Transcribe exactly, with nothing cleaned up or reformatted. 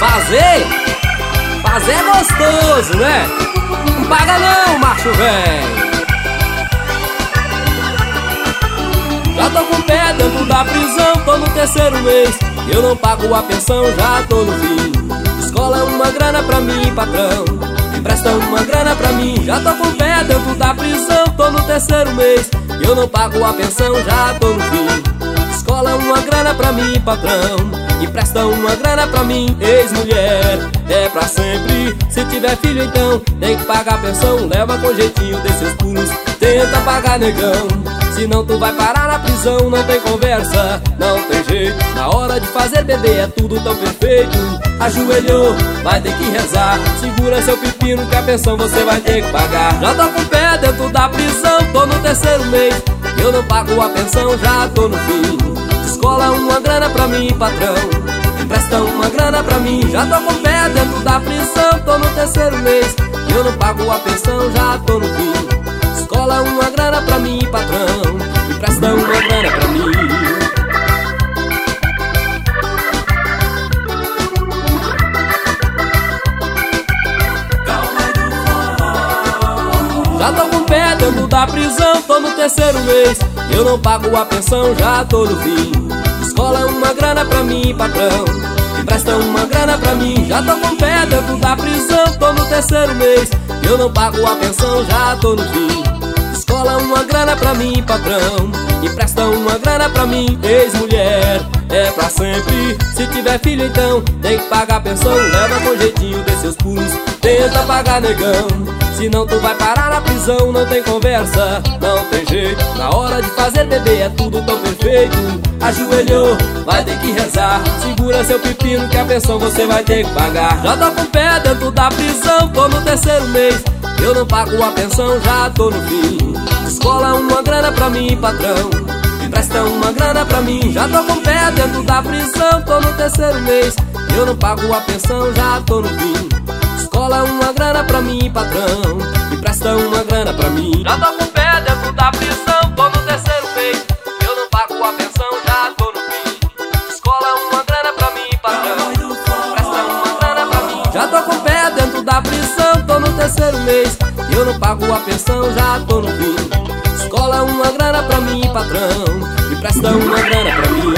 Fazer? Fazer é gostoso, né? Não paga não, macho velho. Já tô com o pé dentro da prisão, tô no terceiro mês. Eu não pago a pensão, já tô no fim. Escola é uma grana pra mim, patrão. Empresta uma grana pra mim. Já tô com o pé dentro da prisão, tô no terceiro mês. Eu não pago a pensão, já tô no fim. Escola é uma grana pra mim, patrão. Empresta uma grana pra mim, ex-mulher. É pra sempre, se tiver filho então tem que pagar a pensão. Leva com jeitinho desses pulos, tenta pagar negão. Senão tu vai parar na prisão, não tem conversa, não tem jeito. Na hora de fazer bebê é tudo tão perfeito. Ajoelhou, vai ter que rezar. Segura seu pepino que a pensão você vai ter que pagar. Já tô com o pé dentro da prisão, tô no terceiro mês. Eu não pago a pensão, já tô no fim. Escola uma grana pra mim, patrão. Empresta uma grana pra mim. Já tô com o pé dentro da prisão, tô no terceiro mês. Eu não pago a pensão, já tô no fim. Escola uma grana pra mim, patrão. Empresta uma grana pra mim. Já tô com o pé dentro da prisão, tô no terceiro mês. Eu não pago a pensão, já tô no fim. Escola uma grana pra mim, patrão. Empresta uma grana pra mim. Já tô com o pé dentro da prisão, tô no terceiro mês. Eu não pago a pensão, já tô no fim. Escola uma grana pra mim, patrão. Empresta uma grana pra mim, ex-mulher. É pra sempre, se tiver filho então tem que pagar a pensão. Leva com jeitinho desses seus pulos, tenta pagar negão. Senão tu vai parar na prisão, não tem conversa, não tem jeito. Na hora de fazer bebê é tudo tão perfeito. Ajoelhou, vai ter que rezar. Segura seu pepino que a pensão você vai ter que pagar. Já tô com o pé dentro da prisão, tô no terceiro mês. Eu não pago a pensão, já tô no fim. Escola uma grana pra mim, patrão. Empresta uma grana pra mim. Já tô com o pé dentro da prisão, tô no terceiro mês. Eu não pago a pensão, já tô no fim. Escola uma grana pra mim, patrão. Empresta uma grana pra mim. Já tô com o pé dentro da prisão, tô no terceiro mês. Eu não pago a pensão, já tô no fim. Escola uma grana pra mim, patrão. Empresta uma grana pra mim. Já tô com o pé dentro da prisão, tô no terceiro mês. Eu não pago a pensão, já tô no fim. Escola uma grana pra mim, patrão. Empresta uma grana pra mim.